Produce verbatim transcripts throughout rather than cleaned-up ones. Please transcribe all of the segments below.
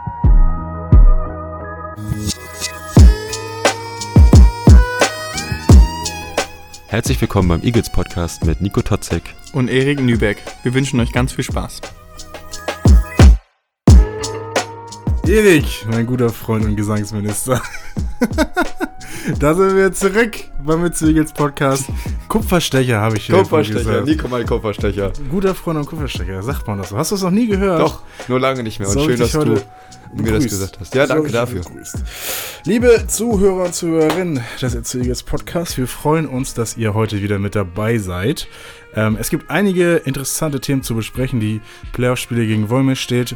Herzlich willkommen beim Eagles Podcast mit Nico Totzek und Erik Nübeck. Wir wünschen euch ganz viel Spaß. Erik, mein guter Freund und Gesangsminister. Da sind wir zurück beim Eagles Podcast. Kupferstecher habe ich hier Kupferstecher, Nico mein Kupferstecher. Guter Freund und Kupferstecher, sagt man das so? Hast du es noch nie gehört? Doch, nur lange nicht mehr. Und schön, dass du mir das gesagt hast. Ja, danke dafür. Begrüßt. Liebe Zuhörer und Zuhörerinnen des Eagles Podcasts, wir freuen uns, dass ihr heute wieder mit dabei seid. Ähm, es gibt einige interessante Themen zu besprechen. Die Playoff-Spiele gegen Wolmis steht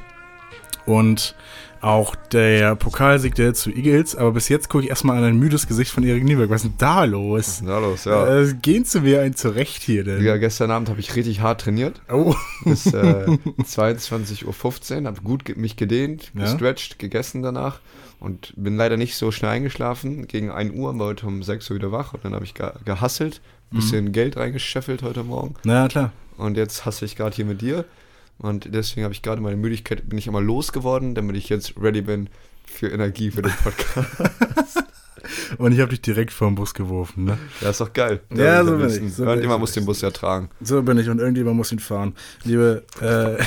und auch der Pokalsieg der zu Eagles, aber bis jetzt gucke ich erstmal an ein müdes Gesicht von Erik Nieberg. Was ist denn da los? Was ist denn da los, ja. Äh, gehen zu mir ein zurecht hier denn? Ja, gestern Abend habe ich richtig hart trainiert. Oh. Bis äh, zweiundzwanzig Uhr fünfzehn, habe gut ge- mich gedehnt, ja? gestretcht, gegessen danach und bin leider nicht so schnell eingeschlafen. Gegen ein Uhr, war heute um sechs Uhr wieder wach und dann habe ich ge- gehustelt, ein bisschen mhm. Geld reingescheffelt heute Morgen. Na ja, klar. Und jetzt hustle ich gerade hier mit dir. Und deswegen habe ich gerade meine Müdigkeit, bin ich einmal losgeworden, damit ich jetzt ready bin für Energie für den Podcast. Und ich habe dich direkt vor den Bus geworfen, ne? Ja, ist doch geil. Ja, so bin ich. So irgendjemand muss den Bus ja tragen. So bin ich und irgendjemand muss ihn fahren. Liebe äh,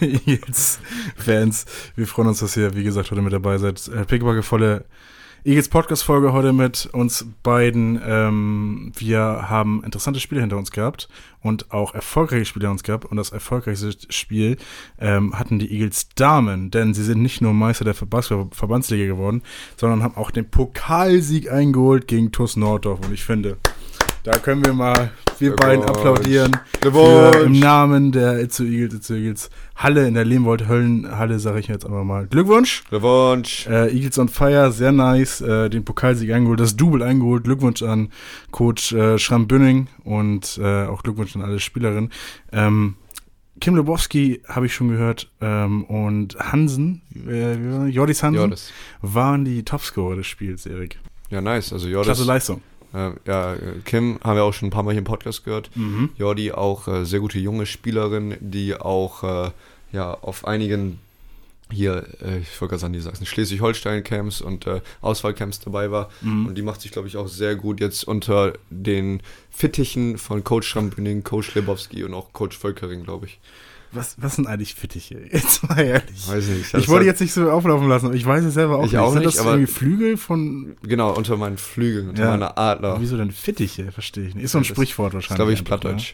Eagles-Fans, wir freuen uns, dass ihr, wie gesagt, heute mit dabei seid. Äh, pickebackevolle Eagles Podcast-Folge heute mit uns beiden. Ähm, wir haben interessante Spiele hinter uns gehabt und auch erfolgreiche Spiele hinter uns gehabt. Und das erfolgreichste Spiel ähm, hatten die Eagles Damen, denn sie sind nicht nur Meister der Basketball- Verbandsliga geworden, sondern haben auch den Pokalsieg eingeholt gegen T U S Norddorf. Und ich finde, da können wir mal, wir beiden applaudieren für, im Namen der Itzu Eagles, Itzu Eagles Halle in der Lehmwold-Höllenhalle, sage ich jetzt einfach mal. Glückwunsch. Glückwunsch. Äh, Eagles on Fire, sehr nice, äh, den Pokalsieg eingeholt, das Double eingeholt. Glückwunsch an Coach äh, Schramm-Bünning und äh, auch Glückwunsch an alle Spielerinnen. Ähm, Kim Lebowski habe ich schon gehört ähm, und Hansen, äh, Jordis Hansen, Jordis. waren die Topscorer des Spiels, Erik. Ja, nice. Also Jordis. Klasse Leistung. Äh, ja, Kim haben wir auch schon ein paar Mal hier im Podcast gehört. Mhm. Jordi auch äh, sehr gute junge Spielerin, die auch äh, ja auf einigen hier, äh, ich wollte gerade sagen, die Sachsen, Schleswig-Holstein-Camps und äh, Auswahlcamps dabei war. Mhm. Und die macht sich, glaube ich, auch sehr gut jetzt unter den Fittichen von Coach Schramm-Bünning, Coach Lebowski und auch Coach Völkering, glaube ich. Was, was sind eigentlich Fittiche? Jetzt mal ehrlich. Weiß nicht. Ich wollte jetzt nicht so auflaufen lassen, aber ich weiß es selber auch ich nicht. Auch sind nicht, das aber irgendwie Flügel von... Genau, unter meinen Flügeln, unter ja. meiner Adler. Aber wieso denn Fittiche? Verstehe ich nicht. Ist so ein das Sprichwort wahrscheinlich. glaube ich, einfach, Plattdeutsch.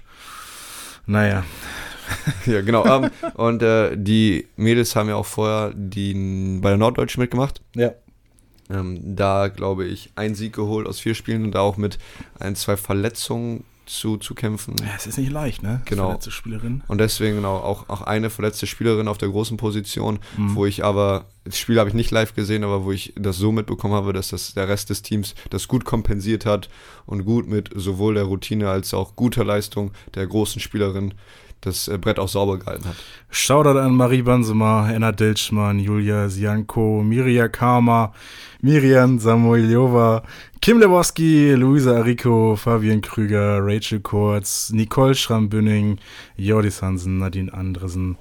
Ne? Naja. Ja, genau. um, und äh, die Mädels haben ja auch vorher die bei der Norddeutschen mitgemacht. Ja. Ähm, da, glaube ich, ein Sieg geholt aus vier Spielen und da auch mit ein, zwei Verletzungen zu, zu kämpfen. Ja, es ist nicht leicht, ne? Genau. Verletzte Spielerin. Und deswegen genau auch, auch eine verletzte Spielerin auf der großen Position, Mhm. wo ich aber, das Spiel habe ich nicht live gesehen, aber wo ich das so mitbekommen habe, dass das der Rest des Teams das gut kompensiert hat und gut mit sowohl der Routine als auch guter Leistung der großen Spielerin das Brett auch sauber gehalten hat. Shoutout an Marie Bansema, Enna Dilschmann, Julia Sianko, Mirja Kama, Miriam Samoiljova, Kim Lebowski, Luisa Arico, Fabian Krüger, Rachel Kurz, Nicole Schramm-Bünning, Jordis Hansen, Nadine Andresen.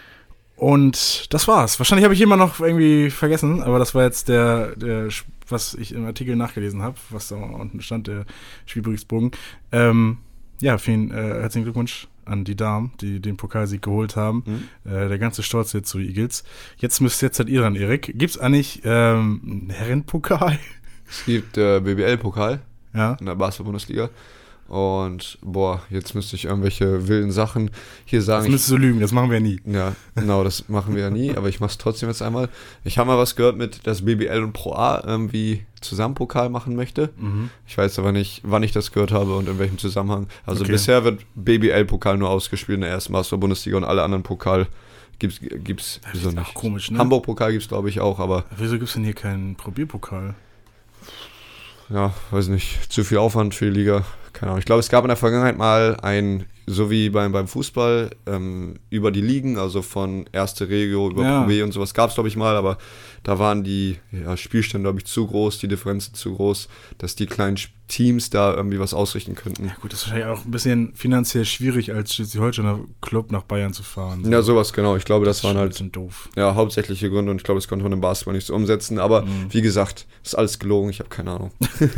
Und das war's. Wahrscheinlich habe ich jemand noch irgendwie vergessen, aber das war jetzt der, der was ich im Artikel nachgelesen habe, was da unten stand, der Spielberichtsbogen. Ähm, ja, vielen äh, herzlichen Glückwunsch an die Damen, die den Pokalsieg geholt haben. Mhm. Äh, der ganze Stolz jetzt zu Eagles. Jetzt müsst jetzt halt ihr dran, Erik. Gibt's eigentlich ähm, einen Herrenpokal? Es gibt äh, B B L-Pokal ja. in der Basketball-Bundesliga. Und boah, jetzt müsste ich irgendwelche wilden Sachen hier sagen. Das müsstest du lügen, das machen wir nie. Ja, genau, das machen wir ja nie, aber ich mache es trotzdem jetzt einmal. Ich habe mal was gehört mit, dass B B L und Pro A irgendwie zusammen Pokal machen möchte. Mhm. Ich weiß aber nicht, wann ich das gehört habe und in welchem Zusammenhang. Also okay. Bisher wird B B L-Pokal nur ausgespielt in der ersten Basketball-Bundesliga und alle anderen Pokal gibt's, gibt's das wieso ist nicht. Auch komisch, ne? Hamburg-Pokal gibt's glaube ich auch, aber... Wieso gibt's denn hier keinen Probierpokal? Ja, weiß nicht, zu viel Aufwand für die Liga. Keine Ahnung. Ich glaube, es gab in der Vergangenheit mal ein so wie beim, beim Fußball, ähm, über die Ligen, also von erste Regio über Ja. Pro B und sowas gab es, glaube ich, mal, aber da waren die ja, Spielstände, glaube ich, zu groß, die Differenzen zu groß, dass die kleinen Teams da irgendwie was ausrichten könnten. Ja gut, das ist wahrscheinlich auch ein bisschen finanziell schwierig, als Schleswig-Holsteiner Club nach Bayern zu fahren. Ja, sowas, genau. Ich glaube, das, das waren ist ein halt bisschen doof. ja, hauptsächliche Gründe und ich glaube, das konnte man im Basketball nicht so umsetzen, aber Mhm. wie gesagt, ist alles gelogen, ich habe keine Ahnung.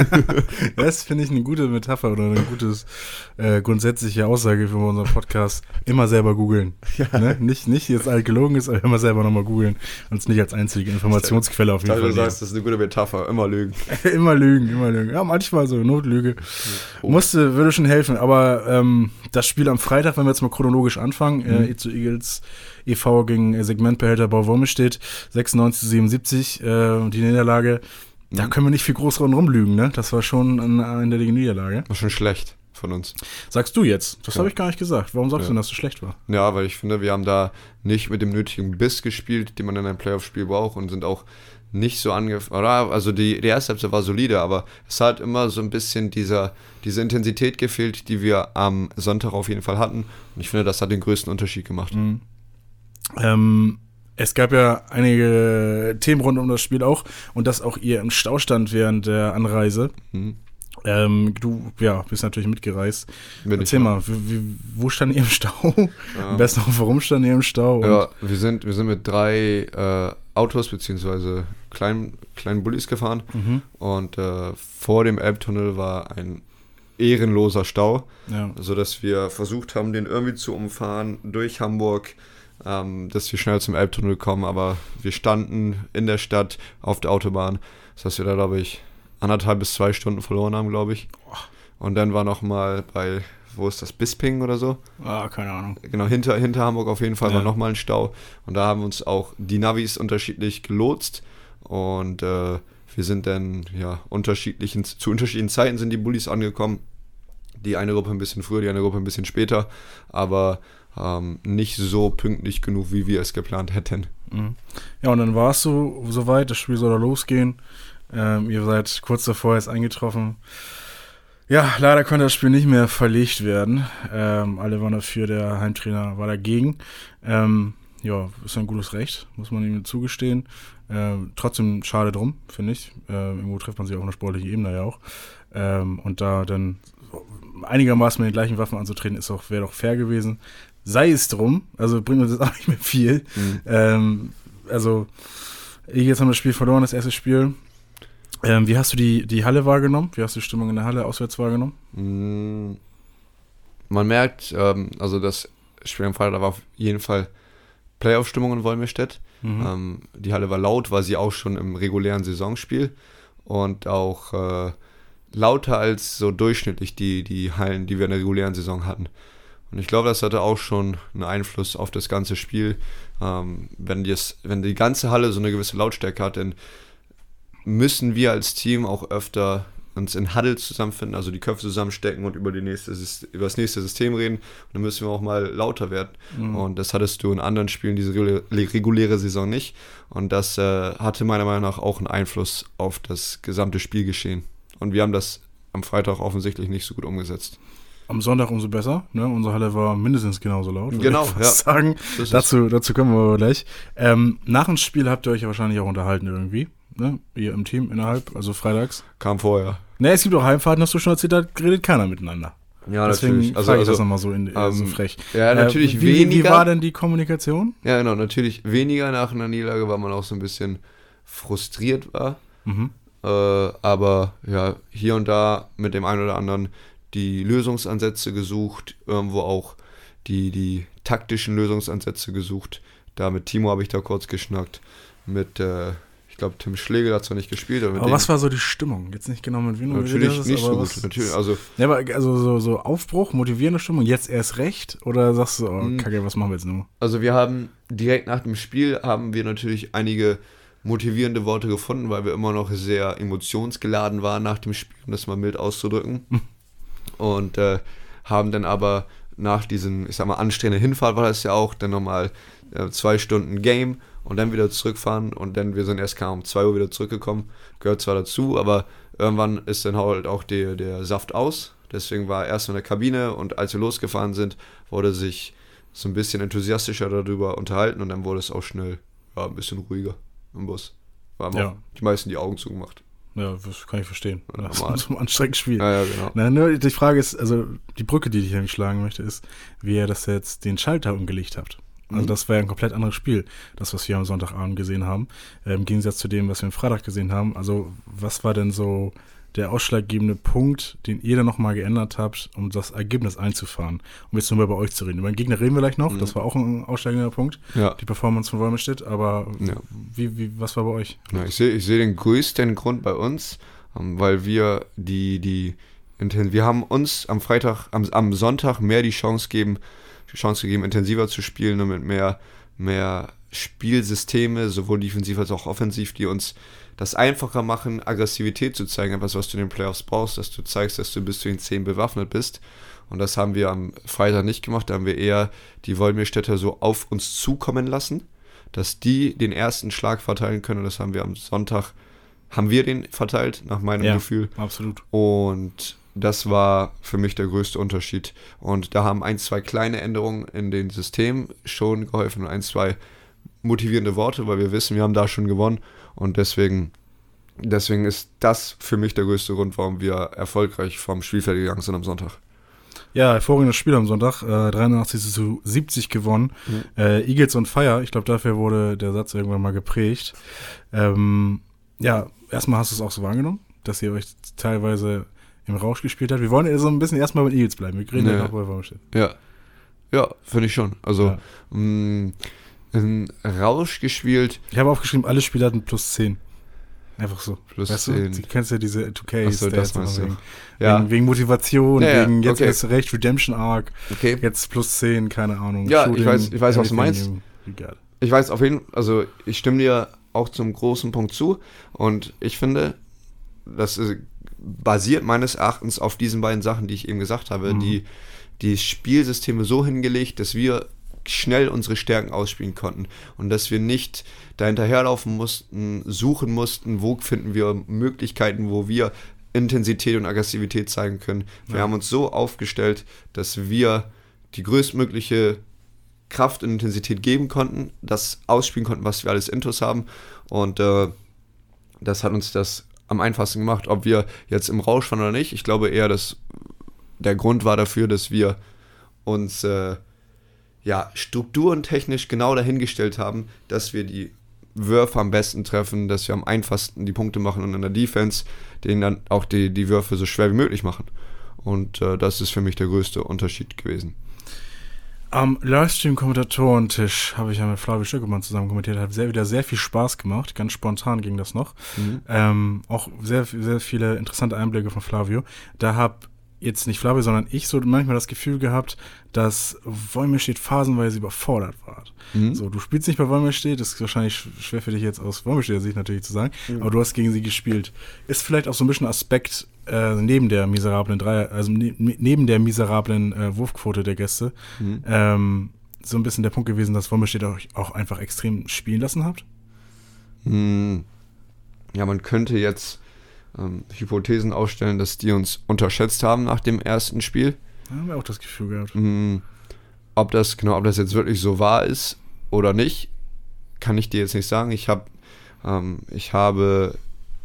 Das finde ich eine gute Metapher oder eine gute äh, grundsätzliche Aussage für unseren Podcast. Immer selber googeln. Ne? Nicht, nicht jetzt alt gelogen ist, aber immer selber nochmal googeln und es nicht als einzige Informationsquelle auf Ich jeden dachte, Fall du nehmen. sagst, das ist eine gute Metapher, immer lügen. Immer lügen, immer lügen. Ja, manchmal so Notlüge. Oh. Musste, würde schon helfen, aber ähm, das Spiel am Freitag, wenn wir jetzt mal chronologisch anfangen, Mhm. äh, E zu Eagles e V gegen äh, Segmentbehälter Bau-Wormestedt, sechsundneunzig zu siebenundsiebzig, äh, die Niederlage. Da Mhm. können wir nicht viel groß dran rumlügen, ne? Das war schon eine eindeutige Niederlage. War schon schlecht von uns. Sagst du jetzt? Das Ja. habe ich gar nicht gesagt. Warum sagst Ja. du denn, dass es schlecht war? Ja, weil ich finde, wir haben da nicht mit dem nötigen Biss gespielt, den man in einem Playoff-Spiel braucht und sind auch nicht so angefangen. Also die, die erste Halbzeit war solide, aber es hat immer so ein bisschen dieser, diese Intensität gefehlt, die wir am Sonntag auf jeden Fall hatten. Und ich finde, das hat den größten Unterschied gemacht. Mhm. Ähm, es gab ja einige Themen rund um das Spiel auch und dass auch ihr im Stau stand während der Anreise. Mhm. Ähm, du, ja, bist natürlich mitgereist. Bin Erzähl ich, mal, wie, wie, wo stand ihr im Stau? Ja. Am besten auch, warum stand ihr im Stau? Und Ja, wir sind, wir sind mit drei äh, Autos beziehungsweise kleinen, kleinen Bullis gefahren Mhm. und äh, vor dem Elbtunnel war ein ehrenloser Stau, ja. sodass wir versucht haben, den irgendwie zu umfahren durch Hamburg, ähm, dass wir schnell zum Elbtunnel kommen, aber wir standen in der Stadt auf der Autobahn, sodass wir da, glaube ich, anderthalb bis zwei Stunden verloren haben, glaube ich. Und dann war noch mal bei, wo ist das, Bisping oder so? Ah, keine Ahnung. Genau, hinter, hinter Hamburg auf jeden Fall Ja. war nochmal ein Stau. Und da haben uns auch die Navis unterschiedlich gelotst. Und äh, wir sind dann, ja, unterschiedlichen, zu unterschiedlichen Zeiten sind die Bullis angekommen. Die eine Gruppe ein bisschen früher, die eine Gruppe ein bisschen später. Aber ähm, nicht so pünktlich genug, wie wir es geplant hätten. Mhm. Ja, und dann war es so soweit, das Spiel soll da losgehen. Ähm, ihr seid kurz davor jetzt eingetroffen. Ja, leider konnte das Spiel nicht mehr verlegt werden. Ähm, alle waren dafür, der Heimtrainer war dagegen. Ähm, ja, ist ein gutes Recht, muss man ihm zugestehen. Ähm, trotzdem schade drum, finde ich. Ähm, irgendwo trifft man sich auf einer sportlichen Ebene ja auch. Ähm, und da dann einigermaßen mit den gleichen Waffen anzutreten, ist auch, wäre doch fair gewesen. Sei es drum, also bringt uns jetzt auch nicht mehr viel. Mhm. Ähm, also, jetzt haben wir das Spiel verloren, das erste Spiel. Ähm, wie hast du die, die Halle wahrgenommen? Wie hast du die Stimmung in der Halle auswärts wahrgenommen? Mm, Man merkt, ähm, also das Spiel am Freitag war auf jeden Fall Playoff-Stimmung in Wolmirstedt. Mhm. Ähm, die Halle war laut, war sie auch schon im regulären Saisonspiel und auch äh, lauter als so durchschnittlich die, die Hallen, die wir in der regulären Saison hatten. Und ich glaube, das hatte auch schon einen Einfluss auf das ganze Spiel. Ähm, wenn, dies, wenn die ganze Halle so eine gewisse Lautstärke hat, dann müssen wir als Team auch öfter uns in Huddles zusammenfinden, also die Köpfe zusammenstecken und über, die nächste, über das nächste System reden. Und dann müssen wir auch mal lauter werden. Mhm. Und das hattest du in anderen Spielen diese reguläre Saison nicht. Und das äh, hatte meiner Meinung nach auch einen Einfluss auf das gesamte Spielgeschehen. Und wir haben das am Freitag offensichtlich nicht so gut umgesetzt. Am Sonntag umso besser. Ne? Unsere Halle war mindestens genauso laut. würde Genau, ich fast sagen. Das ist- Dazu, dazu kommen wir aber gleich. Ähm, nach dem Spiel habt ihr euch ja wahrscheinlich auch unterhalten irgendwie. Ne? Ihr im Team innerhalb, also freitags. Kam vorher. Ne, es gibt auch Heimfahrten, hast du schon erzählt, da redet keiner miteinander. Ja, Deswegen natürlich. Also, frage ich das also, nochmal so, in, ähm, so frech. ja, natürlich äh, wie, weniger. Wie war denn die Kommunikation? Ja, genau, natürlich weniger nach einer Niederlage, weil man auch so ein bisschen frustriert war. Mhm. Äh, aber ja, hier und da mit dem einen oder anderen die Lösungsansätze gesucht, irgendwo auch die, die taktischen Lösungsansätze gesucht. Da mit Timo habe ich da kurz geschnackt. Mit, äh, ich glaube, Tim Schlegel hat zwar nicht gespielt. Aber, mit Aber dem was war so die Stimmung? Jetzt nicht genau mit wem du natürlich geredet hast, nicht so aber gut. was- Natürlich, also Ja, aber also so, so Aufbruch, motivierende Stimmung, jetzt erst recht? Oder sagst du, oh, Mhm. Kacke, was machen wir jetzt nur? Also wir haben direkt nach dem Spiel haben wir natürlich einige motivierende Worte gefunden, weil wir immer noch sehr emotionsgeladen waren nach dem Spiel, um das mal mild auszudrücken. Und äh, haben dann aber nach diesem, ich sag mal, anstrengenden Hinfahrt war das ja auch, dann nochmal äh, zwei Stunden Game und dann wieder zurückfahren und dann, wir sind erst kaum um zwei Uhr wieder zurückgekommen, gehört zwar dazu, aber irgendwann ist dann halt auch der, der Saft aus, Deswegen war er erst in der Kabine und als wir losgefahren sind, wurde sich so ein bisschen enthusiastischer darüber unterhalten und dann wurde es auch schnell ja, ein bisschen ruhiger im Bus. Haben Ja. auch die meisten die Augen zugemacht. Ja, das kann ich verstehen. Ja, Das normal. ist ein anstrengendes Spiel. Ja, ja, genau. Na, nur die Frage ist, also die Brücke, die ich nämlich schlagen möchte, ist, wie ihr das jetzt den Schalter umgelegt habt. Also Mhm. das war ja ein komplett anderes Spiel, das, was wir am Sonntagabend gesehen haben, äh, im Gegensatz zu dem, was wir am Freitag gesehen haben. Also was war denn so der ausschlaggebende Punkt, den ihr dann nochmal geändert habt, um das Ergebnis einzufahren? Um jetzt nur mal bei euch zu reden. Über den Gegner reden wir gleich noch, Mhm. das war auch ein ausschlaggebender Punkt, Ja. die Performance von Wolmerstedt, aber Ja. wie, wie, was war bei euch? Ja, ich sehe ich sehe den größten Grund bei uns, ähm, weil wir die, die inten- wir haben uns am Freitag, am, am Sonntag mehr die Chance geben, die Chance gegeben, intensiver zu spielen und mit mehr, mehr Spielsysteme, sowohl defensiv als auch offensiv, die uns das einfacher machen, Aggressivität zu zeigen, etwas, was du in den Playoffs brauchst, dass du zeigst, dass du bis zu den zehn bewaffnet bist. Und das haben wir am Freitag nicht gemacht, da haben wir eher die Wolmirstädter so auf uns zukommen lassen, dass die den ersten Schlag verteilen können. Und das haben wir am Sonntag, haben wir den verteilt, nach meinem Ja, Gefühl. absolut. Und das war für mich der größte Unterschied. Und da haben ein, zwei kleine Änderungen in den System schon geholfen und ein, zwei motivierende Worte, weil wir wissen, wir haben da schon gewonnen. Und deswegen, deswegen ist das für mich der größte Grund, warum wir erfolgreich vom Spielfeld gegangen sind am Sonntag. Ja, hervorragendes Spiel am Sonntag, äh, dreiundachtzig zu siebzig gewonnen. Mhm. Äh, Eagles on Fire, ich glaube, dafür wurde der Satz irgendwann mal geprägt. Ähm, ja, erstmal hast du es auch so wahrgenommen, dass ihr euch teilweise im Rausch gespielt habt. Wir wollen ja so ein bisschen erstmal bei Eagles bleiben. Wir reden ja Nee. noch bei Wolmerstedt. Ja, ja, finde ich schon. Also, Ja. mh, ein Rausch gespielt, Ich habe aufgeschrieben, alle Spieler hatten plus zehn. Einfach so. plus Weißt zehn. du, du kennst ja diese zwei K Ach so, das Stats meinst du. wegen, Ja, wegen, wegen Motivation, Ja, ja, wegen jetzt okay. hast du recht, Redemption Arc, okay. jetzt plus zehn, keine Ahnung. Ja, ich weiß- ich weiß, was du meinst. everything you- you got. Ich weiß auf jeden Fall, also ich stimme dir auch zum großen Punkt zu und ich finde, das ist, basiert meines Erachtens auf diesen beiden Sachen, die ich eben gesagt habe, Mhm. die, die Spielsysteme so hingelegt, dass wir schnell unsere Stärken ausspielen konnten und dass wir nicht dahinterherlaufen mussten, suchen mussten, wo finden wir Möglichkeiten, wo wir Intensität und Aggressivität zeigen können. Wir Ja. haben uns so aufgestellt, dass wir die größtmögliche Kraft und Intensität geben konnten, das ausspielen konnten, was wir alles intus haben und äh, das hat uns das am einfachsten gemacht, ob wir jetzt im Rausch waren oder nicht. Ich glaube eher, dass der Grund war dafür, dass wir uns äh, ja, strukturentechnisch genau dahingestellt haben, dass wir die Würfe am besten treffen, dass wir am einfachsten die Punkte machen und in der Defense denen dann auch die, die Würfe so schwer wie möglich machen. Und äh, das ist für mich der größte Unterschied gewesen. Am Livestream-Kommentatorentisch habe ich ja mit Flavio Stöckemann zusammen kommentiert, hat sehr, wieder sehr viel Spaß gemacht, ganz spontan ging das noch. Mhm. Ähm, auch sehr, sehr viele interessante Einblicke von Flavio. Da habe jetzt nicht Flavio, sondern ich so manchmal das Gefühl gehabt, dass Wolmirstedt phasenweise überfordert war. Mhm. So, du spielst nicht bei Wolmirstedt, das ist wahrscheinlich sch- schwer für dich jetzt aus Wolmirstedter Sicht natürlich zu sagen, Mhm. aber du hast gegen sie gespielt. Ist vielleicht auch so ein bisschen Aspekt äh, neben der miserablen Dreier, also ne, neben der miserablen äh, Wurfquote der Gäste, Mhm. ähm, so ein bisschen der Punkt gewesen, dass Wolmirstedt euch auch einfach extrem spielen lassen habt? Hm. Ja, man könnte jetzt ähm, Hypothesen aufstellen, dass die uns unterschätzt haben nach dem ersten Spiel. Da haben wir auch das Gefühl gehabt. Hm. Ob das, genau, ob das jetzt wirklich so wahr ist oder nicht, kann ich dir jetzt nicht sagen. Ich habe ähm, ich habe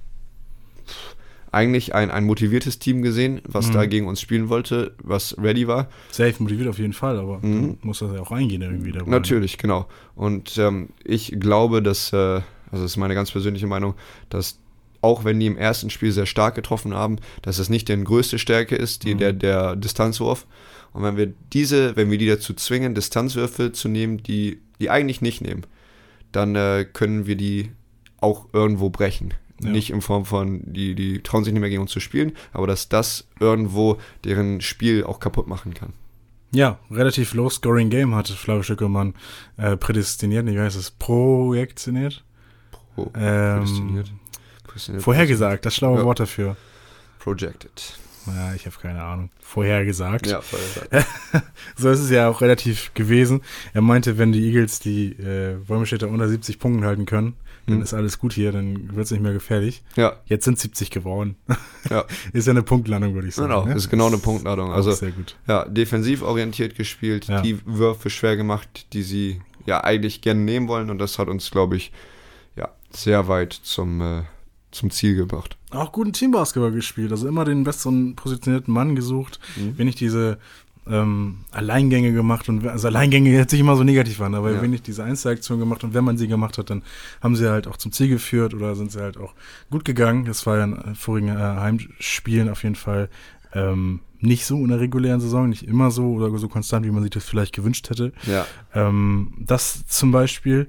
eigentlich ein, ein motiviertes Team gesehen, was Mhm. da gegen uns spielen wollte, was ready war. Safe motiviert auf jeden Fall, aber Mhm. du musst das ja auch eingehen irgendwie dabei. Natürlich, genau. Und ähm, ich glaube, dass, äh, also das ist meine ganz persönliche Meinung, dass auch wenn die im ersten Spiel sehr stark getroffen haben, dass es nicht deren größte Stärke ist, die, Mhm. der, der Distanzwurf. Und wenn wir diese, wenn wir die dazu zwingen, Distanzwürfe zu nehmen, die die eigentlich nicht nehmen, dann äh, können wir die auch irgendwo brechen. Ja. Nicht in Form von, die, die trauen sich nicht mehr gegen uns zu spielen, aber dass das irgendwo deren Spiel auch kaputt machen kann. Ja, relativ low-scoring-Game hatte Flavio Stöckemann äh, prädestiniert, nicht, wie heißt es, projektioniert? Pro, Ähm, prädestiniert. Prädestiniert. Vorhergesagt, das schlaue Ja. Wort dafür. Projected. ja, ich habe keine Ahnung, vorher gesagt. Ja, vorher gesagt. So ist es ja auch relativ gewesen. Er meinte, wenn die Eagles die äh, Wolmenstädter unter siebzig Punkten halten können, dann hm. ist alles gut hier, dann wird es nicht mehr gefährlich. Ja. Jetzt sind siebzig geworden. Ja. Ist ja eine Punktlandung, würde ich sagen. Genau, ne? ist genau eine Punktladung. Also sehr gut. Ja, defensiv orientiert gespielt, Ja. die Würfe schwer gemacht, die sie ja eigentlich gerne nehmen wollen, und das hat uns, glaube ich, ja, sehr weit zum, äh, zum Ziel gebracht. Auch guten Teambasketball gespielt, also immer den besseren positionierten Mann gesucht, Mhm. wenig diese ähm, Alleingänge gemacht, und also Alleingänge jetzt nicht immer so negativ waren, aber Ja. wenig diese Einzelaktion gemacht, und wenn man sie gemacht hat, dann haben sie halt auch zum Ziel geführt oder sind sie halt auch gut gegangen. Das war ja in vorigen äh, Heimspielen auf jeden Fall ähm, nicht so in der regulären Saison, nicht immer so oder so konstant, wie man sich das vielleicht gewünscht hätte. Ja. Ähm, das zum Beispiel.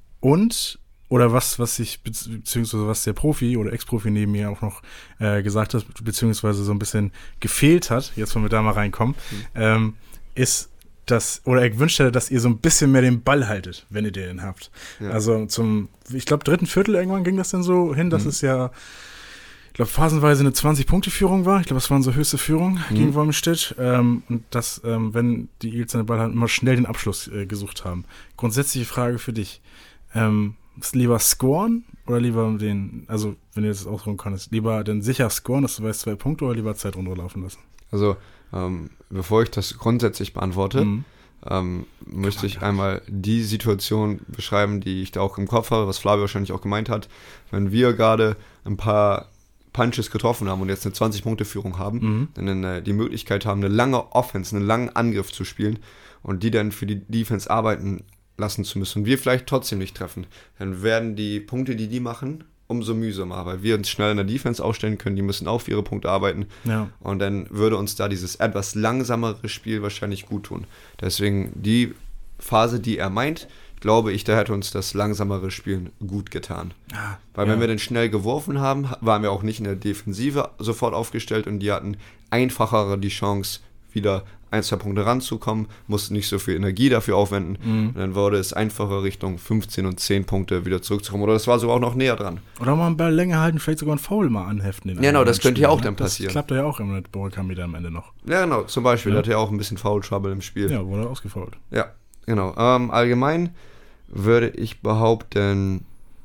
Und, oder was, was ich, beziehungsweise was der Profi oder Ex-Profi neben mir auch noch äh, gesagt hat, beziehungsweise so ein bisschen gefehlt hat, jetzt wollen wir da mal reinkommen, mhm. ähm, ist, dass, oder er gewünscht hätte, dass ihr so ein bisschen mehr den Ball haltet, wenn ihr den habt. Ja. Also zum, ich glaube, dritten Viertel irgendwann ging das dann so hin, dass mhm. es ja, ich glaube, phasenweise eine zwanzig-Punkte-Führung war. Ich glaube, das war unsere höchste Führung mhm. gegen Wolmenstedt. Ähm, und dass, ähm, wenn die Eagles den Ball hatten, immer schnell den Abschluss äh, gesucht haben. Grundsätzliche Frage für dich. Ähm, ist lieber scoren oder lieber den, also wenn du das ausruhen kannst, lieber dann sicher scoren, dass du weißt, zwei Punkte, oder lieber Zeit runterlaufen lassen? Also, ähm, bevor ich das grundsätzlich beantworte, mhm. ähm, möchte ich einmal die Situation beschreiben, die ich da auch im Kopf habe, was Flavio wahrscheinlich auch gemeint hat. Wenn wir gerade ein paar Punches getroffen haben und jetzt eine zwanzig-Punkte-Führung haben, mhm. dann äh, die Möglichkeit haben, eine lange Offense, einen langen Angriff zu spielen und die dann für die Defense arbeiten lassen zu müssen und wir vielleicht trotzdem nicht treffen, dann werden die Punkte, die die machen, umso mühsamer, weil wir uns schnell in der Defense aufstellen können, die müssen auch für ihre Punkte arbeiten, ja. Und dann würde uns da dieses etwas langsamere Spiel wahrscheinlich gut tun. Deswegen die Phase, die er meint, glaube ich, da hätte uns das langsamere Spielen gut getan. Ah, weil ja. wenn wir dann schnell geworfen haben, waren wir auch nicht in der Defensive sofort aufgestellt und die hatten einfacher die Chance, wieder ein, zwei Punkte ranzukommen, mussten nicht so viel Energie dafür aufwenden. Mhm. Und dann wurde es einfacher, Richtung fünfzehn und zehn Punkte wieder zurückzukommen. Oder das war sogar auch noch näher dran. Oder mal einen Ball länger halten, vielleicht sogar einen Foul mal anheften. Ja, genau, das könnte ja auch dann passieren. Das klappt ja auch immer mit Borkamida am Ende noch. Ja, genau, zum Beispiel, ja. Da hatte er auch ein bisschen Foul-Trouble im Spiel. Ja, wurde ausgefoult. Ja, genau. Ähm, allgemein würde ich behaupten,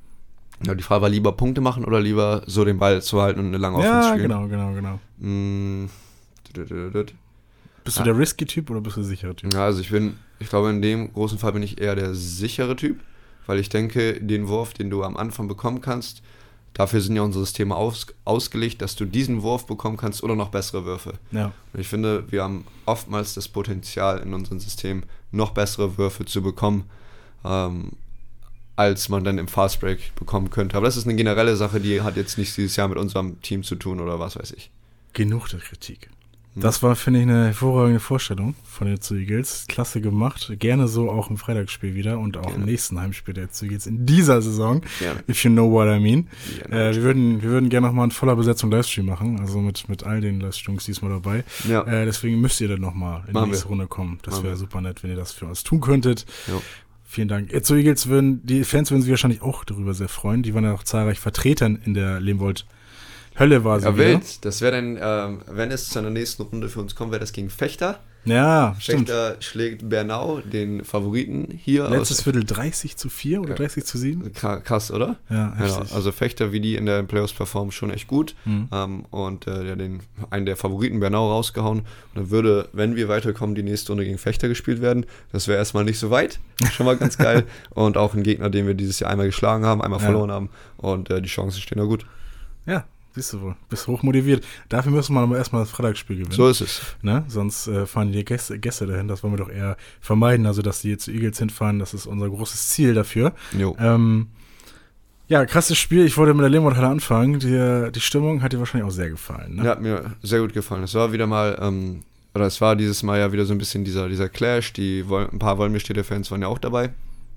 ja, die Frage war, lieber Punkte machen oder lieber so den Ball zu halten und eine lange Offense spielen? Ja, genau, genau, genau. Mm, Bist du der Risky-Typ oder bist du der sichere Typ? Ja, also ich bin, ich glaube, in dem großen Fall bin ich eher der sichere Typ, weil ich denke, den Wurf, den du am Anfang bekommen kannst, dafür sind ja unsere Systeme aus, ausgelegt, dass du diesen Wurf bekommen kannst oder noch bessere Würfe. Ja. Und ich finde, wir haben oftmals das Potenzial in unserem System, noch bessere Würfe zu bekommen, ähm, als man dann im Fastbreak bekommen könnte. Aber das ist eine generelle Sache, die hat jetzt nicht dieses Jahr mit unserem Team zu tun oder was weiß ich. Genug der Kritik. Das war, finde ich, eine hervorragende Vorstellung von den Eagles. Klasse gemacht. Gerne so auch im Freitagsspiel wieder und auch Gerne. Im nächsten Heimspiel der Eagles in dieser Saison. Gerne. If you know what I mean. Äh, wir würden, wir würden gerne nochmal in voller Besetzung Livestream machen. Also mit, mit all den Livestreams diesmal dabei. Ja. Äh, deswegen müsst ihr dann nochmal in die nächste Runde kommen. Das wäre super nett, wenn ihr das für uns tun könntet. Ja. Vielen Dank. Jetzt so Eagles würden, die Fans würden sich wahrscheinlich auch darüber sehr freuen. Die waren ja auch zahlreich vertreten in der Lehmwold Hölle war sie. Ja, wild. Das wäre dann, ähm, wenn es zu einer nächsten Runde für uns kommt, wäre das gegen Fechter. Ja, Fechter stimmt. Schlägt Bernau, den Favoriten hier. Letztes aus Viertel dreißig zu vier oder ja. dreißig zu sieben. Krass, oder? Ja, genau. Also Fechter, wie die in der Playoffs performen, schon echt gut. Mhm. Ähm, und äh, ja, den, einen der Favoriten Bernau rausgehauen. Und dann würde, wenn wir weiterkommen, die nächste Runde gegen Fechter gespielt werden. Das wäre erstmal nicht so weit. Schon mal ganz geil. Und auch ein Gegner, den wir dieses Jahr einmal geschlagen haben, einmal ja. verloren haben. Und äh, die Chancen stehen da gut. Ja. Siehst du wohl, bist hochmotiviert. Dafür müssen wir aber erstmal das Freitagsspiel gewinnen. So ist es. Ne? Sonst äh, fahren die Gäste, Gäste dahin, das wollen wir doch eher vermeiden. Also, dass die jetzt zu Eagles hinfahren, das ist unser großes Ziel dafür. Jo. Ähm, ja, krasses Spiel. Ich wollte mit der Lehmwold-Halle anfangen. Die, die Stimmung hat dir wahrscheinlich auch sehr gefallen. Ne? Ja, hat mir sehr gut gefallen. Es war wieder mal, ähm, oder es war dieses Mal ja wieder so ein bisschen dieser, dieser Clash. Die, ein paar Wolmenstädter Fans waren ja auch dabei.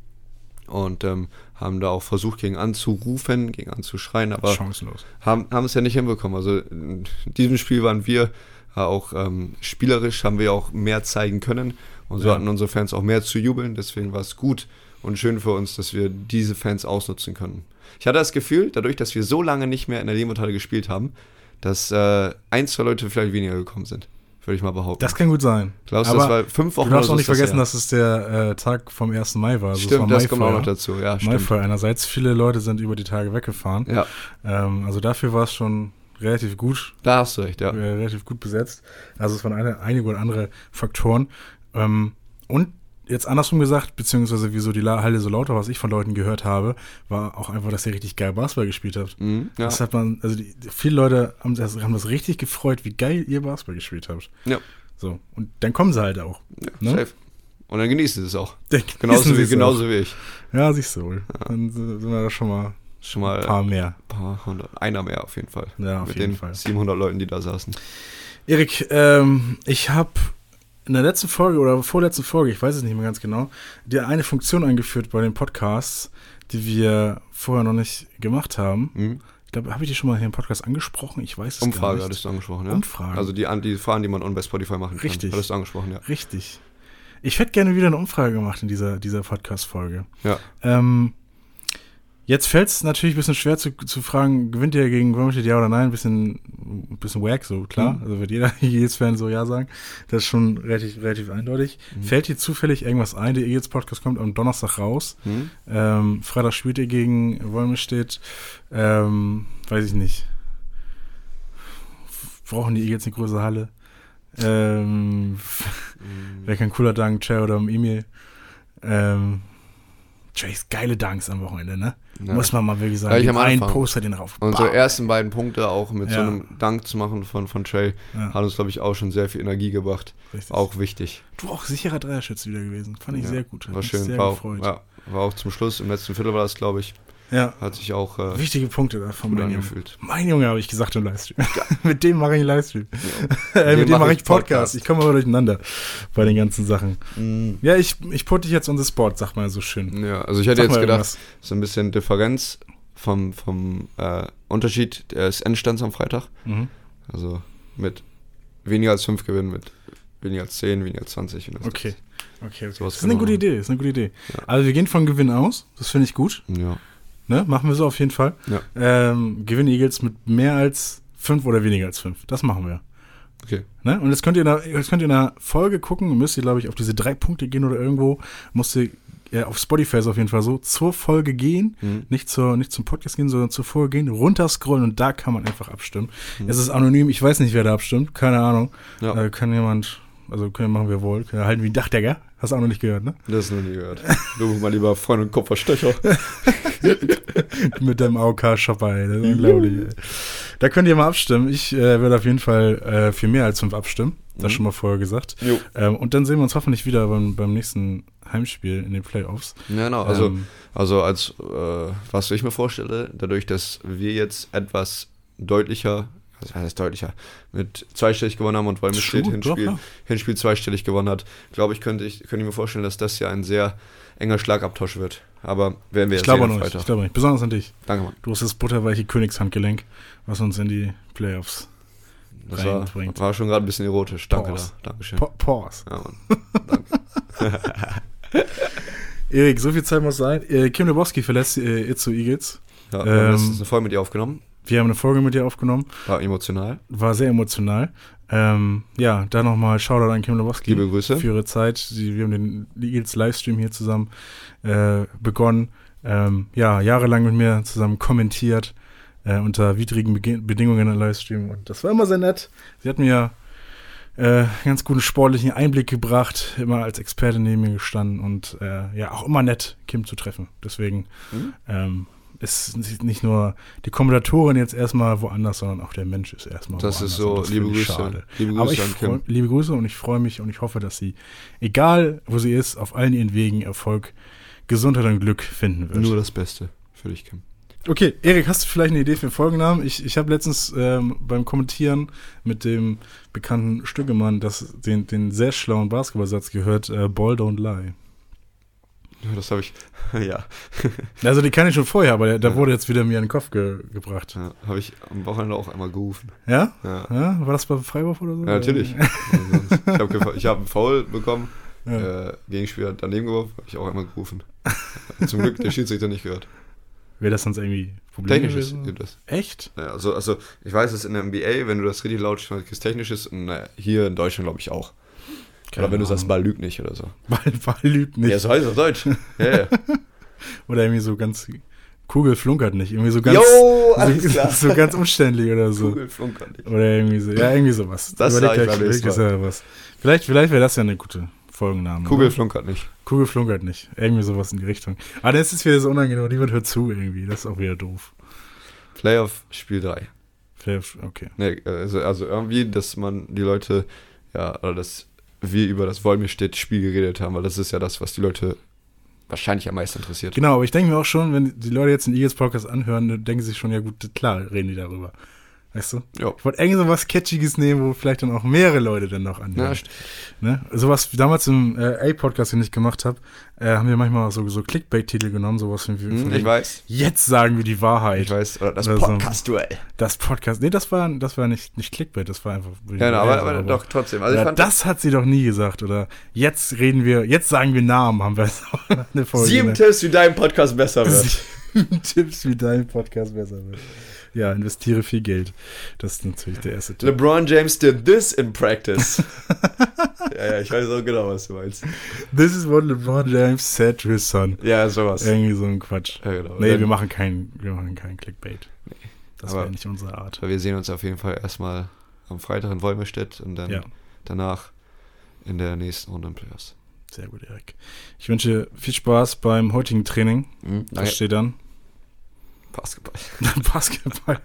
Und ähm, haben da auch versucht, gegen anzurufen, gegen anzuschreien, aber chancenlos. Haben, haben es ja nicht hinbekommen. Also in diesem Spiel waren wir äh, auch ähm, spielerisch, haben wir auch mehr zeigen können und so ja. hatten unsere Fans auch mehr zu jubeln. Deswegen war es gut und schön für uns, dass wir diese Fans ausnutzen können. Ich hatte das Gefühl, dadurch, dass wir so lange nicht mehr in der Lehmwold-Halle gespielt haben, dass äh, ein, zwei Leute vielleicht weniger gekommen sind. Würde ich mal behaupten. Das kann gut sein. Glaubst du, das war fünf Wochen Du darfst oder auch nicht so ist vergessen, das dass es der äh, Tag vom ersten Mai war. Also Stimmt, war das Maifeuer. kommt auch noch dazu. Ja, stimmt. Maifeuer einerseits. Viele Leute sind über die Tage weggefahren. Ja. Ähm, also dafür war es schon relativ gut. Da hast du recht, ja. Äh, relativ gut besetzt. Also es waren eine, einige oder andere Faktoren. Ähm, und jetzt andersrum gesagt, beziehungsweise wieso die La- Halle so laut war, was ich von Leuten gehört habe, war auch einfach, dass ihr richtig geil Basketball gespielt habt. Mhm, ja. Das hat man, also die, viele Leute haben das, haben das richtig gefreut, wie geil ihr Basketball gespielt habt. Ja. So, und dann kommen sie halt auch. Ja, ne? safe. Und dann genießen sie es auch. Dann Genauso genießen wie, sie's genauso auch. wie ich. Ja, siehst du wohl. Ja. Dann sind wir da schon mal Schon mal ein paar mehr. paar hundert, einer mehr auf jeden Fall. Ja, auf Mit jeden den Fall. siebenhundert Leuten, die da saßen. Erik, ähm, ich habe in der letzten Folge oder vorletzten Folge, ich weiß es nicht mehr ganz genau, dir eine Funktion eingeführt bei den Podcasts, die wir vorher noch nicht gemacht haben. Mhm. Ich glaube, habe ich die schon mal hier im Podcast angesprochen? Ich weiß es gar Umfrage nicht. hattest du angesprochen, ja? Umfrage. Also die, an- die Fragen, die man on bei Spotify machen kann. Richtig. Hattest du angesprochen, ja. Richtig. Ich hätte gerne wieder eine Umfrage gemacht in dieser, dieser Podcast-Folge. Ja. Ähm, jetzt fällt es natürlich ein bisschen schwer zu, zu fragen, gewinnt ihr gegen Wormstedt, ja oder nein? Ein bisschen, ein bisschen wack, so klar. Mhm. Also wird jeder Eagles-Fan so ja sagen. Das ist schon relativ, relativ eindeutig. Mhm. Fällt dir zufällig irgendwas ein? Der Eagles-Podcast kommt am Donnerstag raus. Mhm. Ähm, Freitag spielt ihr gegen Wolmestedt. Ähm, weiß ich nicht. Brauchen die Eagles eine große Halle? Ähm, Mhm. Wäre kein cooler Dank, Jay oder Emil. Ähm, Jays geile Danks am Wochenende, ne? Ja. Muss man mal wirklich sagen. Gleich Den am einen Anfang. Poster den rauf. Unsere Bam. ersten beiden Punkte auch mit so Ja. einem Dank zu machen von, von Trey Ja. hat uns, glaube ich, auch schon sehr viel Energie gebracht. Richtig. Auch wichtig. Du auch sicherer Dreierschütze wieder gewesen. Fand ich Ja. sehr gut. Hat War mich schön. Sehr War auch, gefreut. ja, war auch zum Schluss, im letzten Viertel war das, glaube ich, Ja. hat sich auch äh, Wichtige Punkte da vom gut mein Junge. angefühlt. Mein Junge, habe ich gesagt im Livestream. Mit dem mache ich einen Livestream. Ja. äh, mit dem mach mache ich ich Podcast. Podcast. Ich komme aber durcheinander bei den ganzen Sachen. Mhm. Ja, ich, ich put dich jetzt on the spot, sag mal so schön. Ja, also ich hätte Sag jetzt mal gedacht, irgendwas. so ein bisschen Differenz vom, vom äh, Unterschied des Endstands am Freitag. Mhm. Also mit weniger als fünf Gewinnen, mit weniger als zehn, weniger als zwanzig. Und das- Okay. Okay, okay. Sowas Das ist eine kann gute man- Idee, das ist eine gute Idee. Ja. Also wir gehen von Gewinn aus, das finde ich gut. Ja. Ne? Machen wir so auf jeden Fall. Ja. Ähm, Gewinn Eagles mit mehr als fünf oder weniger als fünf. Das machen wir. Okay. Ne? Und jetzt könnt ihr in der, jetzt könnt ihr in der Folge gucken, müsst ihr, glaube ich, auf diese drei Punkte gehen oder irgendwo, musst ihr ja, auf Spotify ist auf jeden Fall so, zur Folge gehen, Mhm. nicht, zur, nicht zum Podcast gehen, sondern zur Folge gehen, runterscrollen und da kann man einfach abstimmen. Es ist anonym, ich weiß nicht, wer da abstimmt, keine Ahnung. Ja. Äh, kann jemand, also können machen wir wohl, können halten wie ein Dachdecker. Hast du auch noch nicht gehört, ne? Das noch nie gehört. Du, mein lieber Freund und Kupferstecher. Mit deinem A O K-Shopper, ey. Das ist unglaublich, ey. Da könnt ihr mal abstimmen. Ich äh, würde auf jeden Fall äh, für mehr als fünf abstimmen. Das Mhm. schon mal vorher gesagt. Jo. Ähm, und dann sehen wir uns hoffentlich wieder beim, beim nächsten Heimspiel in den Playoffs. Ja, genau. Also, Ähm, also als äh, was ich mir vorstelle, dadurch, dass wir jetzt etwas deutlicher, was heißt deutlicher, mit zweistellig gewonnen haben und Wolmestedt True, Hinspiel, doch, ja. Hinspiel zweistellig gewonnen hat, glaube ich, könnte ich, könnte ich mir vorstellen, dass das ja ein sehr enger Schlagabtausch wird. Aber werden wir ich ja glaube sehen noch am nicht. Freitag. Ich glaube nicht. Besonders an dich. Danke, Mann. Du hast das butterweiche Königshandgelenk, was uns in die Playoffs Das war, reinbringt. war schon gerade ein bisschen erotisch. Danke Pause. da. Dankeschön. Pa- Pause. Ja, Mann. Danke. Erik, so viel Zeit muss sein. Äh, Kim Lebowski verlässt äh, Itzu Eagles. Ja, wir haben Ähm, letztens eine Folge mit dir aufgenommen. Wir haben eine Folge mit dir aufgenommen. War emotional. War sehr emotional. Ähm, ja, da nochmal Shoutout an Kim Lebowski. Liebe Grüße. Für ihre Zeit. Sie, wir haben den Eagles Livestream hier zusammen äh, begonnen. Ähm, ja, jahrelang mit mir zusammen kommentiert. Äh, unter widrigen Bege- Bedingungen im Livestream. Und das war immer sehr nett. Sie hat mir äh, ganz guten sportlichen Einblick gebracht. Immer als Experte neben mir gestanden. Und äh, ja, auch immer nett, Kim zu treffen. Deswegen Mhm. ähm, ist nicht nur die Kommentatorin jetzt erstmal woanders, sondern auch der Mensch ist erstmal Das woanders. ist so, Und das liebe finde ich Grüße. schade. Liebe Aber Grüße ich an Kim. freu, liebe Grüße und ich freue mich und ich hoffe, dass sie, egal wo sie ist, auf allen ihren Wegen Erfolg, Gesundheit und Glück finden wird. Nur das Beste für dich, Kim. Okay, Erik, hast du vielleicht eine Idee für einen Folgennamen? Ich, ich habe letztens ähm, beim Kommentieren mit dem bekannten Stüggemann das, den, den sehr schlauen Basketballsatz gehört, äh, Ball don't lie. Ja, das habe ich, ja. Also die kann ich schon vorher, aber der, der Ja. wurde jetzt wieder mir in den Kopf ge gebracht. ja habe ich am Wochenende auch einmal gerufen. Ja? Ja, Ja? War das beim Freiwurf oder so? ja natürlich. ich habe ich hab einen Foul bekommen, Ja. äh, Gegenspieler hat daneben geworfen, habe ich auch einmal gerufen. Zum Glück der Schiedsrichter nicht gehört. Wäre das sonst irgendwie Problem Technisches gewesen? gibt es. Echt? Ja, also, also ich weiß es in der N B A, wenn du das richtig laut spielst, ist Technisches und naja, hier in Deutschland glaube ich auch. Keine oder wenn du Ahnung. sagst, Ball lügt nicht oder so. Ball, Ball lügt nicht. Ja, so heißt es auf Deutsch. Ja, ja. Oder irgendwie so ganz, Kugel flunkert nicht. Irgendwie so ganz, Jo, alles so, klar. so ganz umständlich oder so. Kugel flunkert nicht. Oder irgendwie so, ja, irgendwie sowas. Das Überleg sag ich gleich, beim nächsten überleg selber was. Vielleicht, vielleicht wäre das ja eine gute Folgenname. Kugel oder? flunkert nicht. Kugel flunkert nicht. Irgendwie sowas in die Richtung. Aber dann ist es wieder so unangenehm. Niemand hört zu irgendwie. Das ist auch wieder doof. Playoff Spiel drei. Vielleicht, okay. Nee, also, also irgendwie, dass man die Leute, ja, oder dass wir über das Wolmirstedt-Spiel geredet haben, weil das ist ja das, was die Leute wahrscheinlich am meisten interessiert. Genau, aber ich denke mir auch schon, wenn die Leute jetzt den Eagles Podcast anhören, dann denken sie sich schon, ja gut, klar, reden die darüber. Weißt du? Ja. Ich wollte irgendwie so was Catchiges nehmen, wo vielleicht dann auch mehrere Leute dann noch anhören. Ja, stimmt. Ne? Sowas wie damals im äh, A-Podcast, den ich gemacht habe, äh, haben wir manchmal so, so Clickbait-Titel genommen, sowas wie Hm, ich weiß. Jetzt sagen wir die Wahrheit. Ich weiß. Oder das Oder so. Podcast-Duell. Das Podcast, nee, das war, das war nicht, nicht Clickbait, das war einfach. Ja, na, aber, aber doch, trotzdem. Also ich Oder fand das hat sie doch nie gesagt. Oder jetzt reden wir, jetzt sagen wir Namen, haben wir es auch eine Folge. sieben ne? Tipps, wie dein Podcast besser wird. Sieben Tipps, wie dein Podcast besser wird. Ja, investiere viel Geld. Das ist natürlich der erste Tipp. LeBron James did this in practice. ja, ja, ich weiß auch genau, was du meinst. This is what LeBron James said to his son. Ja, sowas. Irgendwie so ein Quatsch. Ja, genau. Nee, Dann- wir machen kein, wir machen kein Clickbait. Nee. Das Aber- wäre nicht unsere Art. Aber wir sehen uns auf jeden Fall erstmal am Freitag in Wolmirstedt und dann Ja. danach in der nächsten Runde im Playoffs. Sehr gut, Erik. Ich wünsche viel Spaß beim heutigen Training. Mhm, Was steht dann? Basketball. Basketball.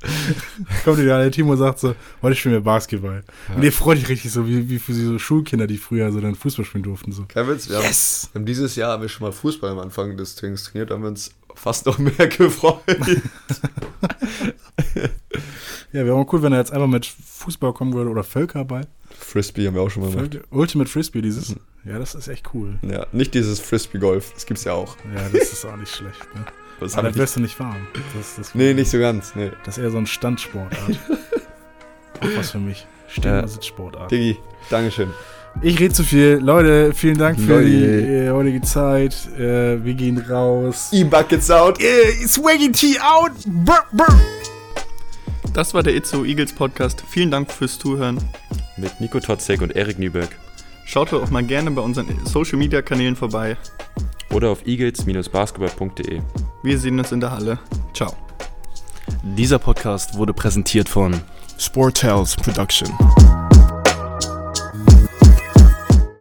Kommt wieder, der Timo sagt so, heute spielen wir Basketball. Ja. Und ihr freut euch richtig so, wie, wie für so Schulkinder, die früher so dann Fußball spielen durften. So. Kein Witz, wir, Yes! haben, wir haben dieses Jahr haben wir schon mal Fußball am Anfang des Trainings trainiert, da haben wir uns fast noch mehr gefreut. Ja, wäre auch cool, wenn er jetzt einfach mit Fußball kommen würde oder Völkerball. Frisbee haben wir auch schon mal gemacht. Völker, Ultimate Frisbee, dieses. Ja, das ist echt cool. Ja, nicht dieses Frisbee-Golf, das gibt's ja auch. Ja, das ist auch nicht schlecht. Ne? Das Aber hab dann ich wirst du nicht warm. Das, das nee, nicht so ganz, nee. Das ist eher so ein Standsportart. Auch was für mich. Stehen- Ja. oder Sitzsportart. Diggi, Dankeschön. Ich rede zu viel. Leute, vielen Dank für Leute. die äh, heutige Zeit. Äh, wir gehen raus. E-Buckets out. Äh, Swaggy Tea out. Brr, brr. Das war der Itzo Eagles Podcast. Vielen Dank fürs Zuhören. Mit Nico Totzek und Erik Nüberg. Schaut doch auch mal gerne bei unseren Social Media Kanälen vorbei. Oder auf eagles basketball punkt de. Wir sehen uns in der Halle. Ciao. Dieser Podcast wurde präsentiert von Sportels Production.